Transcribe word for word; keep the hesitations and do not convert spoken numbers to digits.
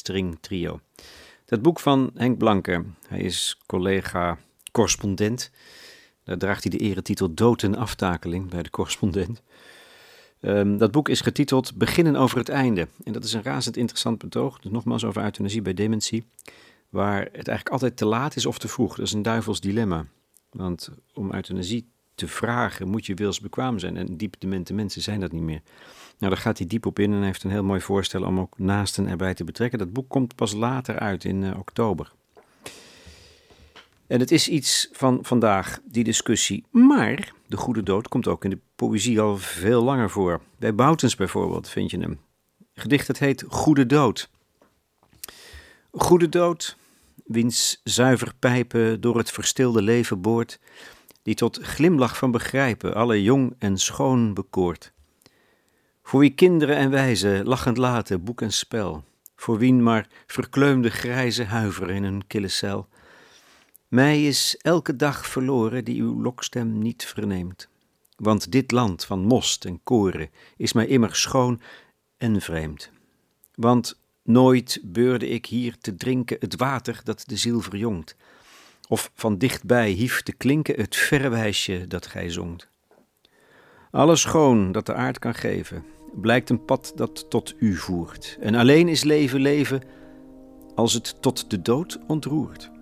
String Trio. Dat boek van Henk Blanke, hij is collega-correspondent. Daar draagt hij de eretitel Dood en Aftakeling bij de correspondent. Um, dat boek is getiteld Beginnen over het einde. En dat is een razend interessant betoog, dus nogmaals over euthanasie bij dementie, waar het eigenlijk altijd te laat is of te vroeg. Dat is een duivels dilemma. Want om euthanasie te vragen moet je wilsbekwaam zijn. En diep demente mensen zijn dat niet meer. Nou, daar gaat hij diep op in en hij heeft een heel mooi voorstel om ook naasten erbij te betrekken. Dat boek komt pas later uit in uh, oktober. En het is iets van vandaag, die discussie. Maar de goede dood komt ook in de poëzie al veel langer voor. Bij Boutens bijvoorbeeld vind je hem. Gedicht het heet Goede Dood. Goede dood, wiens zuiver pijpen door het verstilde leven boort, die tot glimlach van begrijpen alle jong en schoon bekoort. Voor wie kinderen en wijzen lachend laten boek en spel, voor wien maar verkleumde grijze huiveren in een kille cel. Mij is elke dag verloren die uw lokstem niet verneemt, want dit land van most en koren is mij immer schoon en vreemd. Want nooit beurde ik hier te drinken het water dat de ziel verjongt, of van dichtbij hief te klinken het verwijsje dat gij zongt. Alle schoon dat de aard kan geven, blijkt een pad dat tot u voert, en alleen is leven leven als het tot de dood ontroert.